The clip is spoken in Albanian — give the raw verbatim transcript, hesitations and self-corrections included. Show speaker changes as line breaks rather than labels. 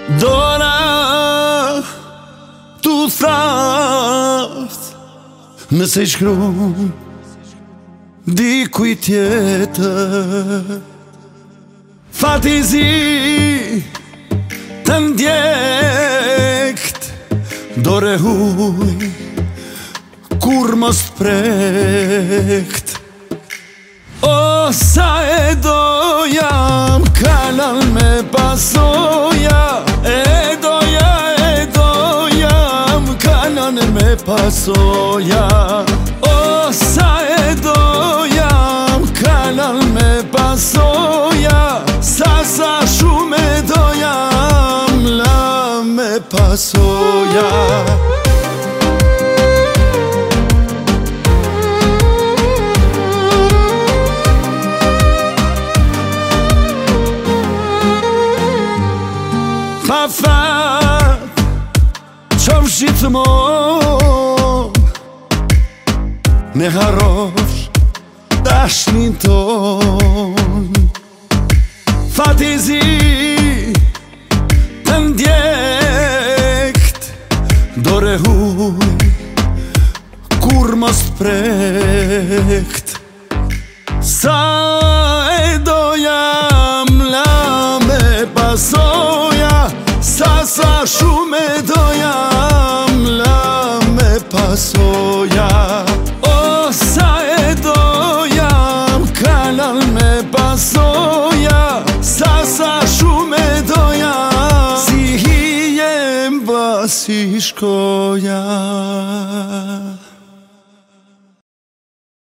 Dora tu thaft nëse i shkruan dikuj tjetër, fatizi të ndjekt, dore huj kur mos t'prekt. O sa e dojam kalan me pasoja, e doja, e dojam kalan me pasoja. O sa e dojam kalan me pasoja, sa sa shumë e dojam la me pasoja. Pa fat qofsh gjithmon me harrosh dashnin ton, fatizi të ndjekt, dore huj kur mos t'prekt. Sa e dojam la me pasoja, sa sa shumë e dojam la me pasoja. O sa e dojam kalan me pasoja, sa sa shumë e dojam si hijem basi shkoja.